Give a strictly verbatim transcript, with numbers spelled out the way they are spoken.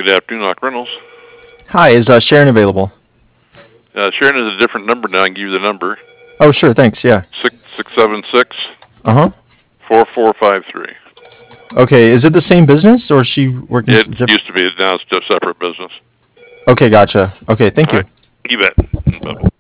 Good afternoon, Lock Reynolds. Hi, is uh, Sharon available? Uh, Sharon is a different number now. I can give you the number. Oh, sure, thanks, yeah. Six six seven six Uh-huh. four four five three. Okay, is it the same business, or is she working... It diff- used to be. Now it's just separate business. Okay, gotcha. Okay, thank All you. right. You bet. Bye-bye.